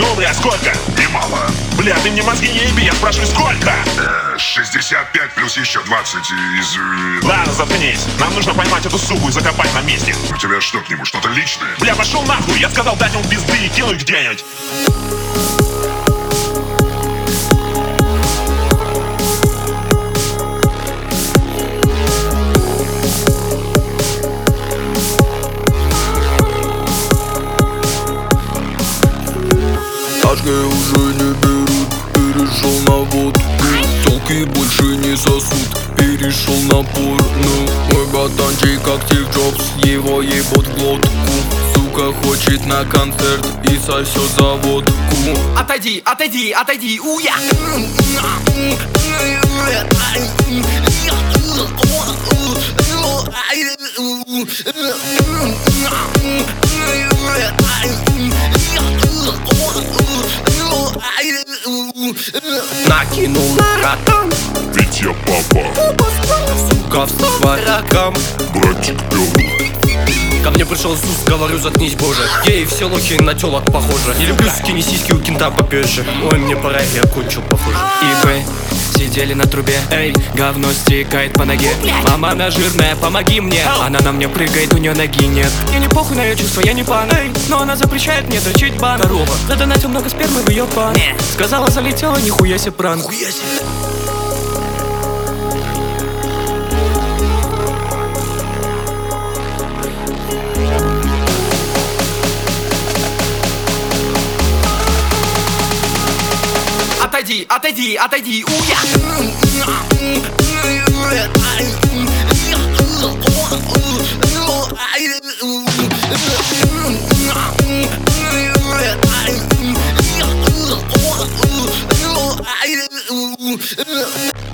Ну, бля, сколько? Немало. Бля, ты мне мозги не еби, я спрашиваю, сколько? 65 плюс еще 20 из... Ладно, заткнись. Нам нужно поймать эту суку и закопать на месте. У тебя что к нему, что-то личное? Бля, пошел нахуй, я сказал дать ему пизды и кинуть где-нибудь. Ташкой уже не берут, перешел на водку. Телки больше не сосут, перешел на порно. Мой батончик как Стив Джобс, его ебут в глотку. Сука хочет на концерт и сосет за водку. Отойди, отойди, отойди, уя! Накинул ракам, Ведь я папа, сука встала ракам. братчик пёл. Ко мне пришел Иисус, говорю, заткнись, боже. Я и все лохи на телок похожи. Не люблю скини сиськи у кента попёже. Ой, мне пора, я кончил, похоже. И мы сидели на трубе, эй, говно стекает по ноге. Мама она жирная, помоги мне. Она на мне прыгает, у нее ноги нет. Мне не похуй на ее чувства, я не пан, эй, но она запрещает мне дрочить бан. Корова, задонатил много спермы в ее пан. Сказала, залетела, нихуя себе пранк. Отойди, отойди, отойди, уя! I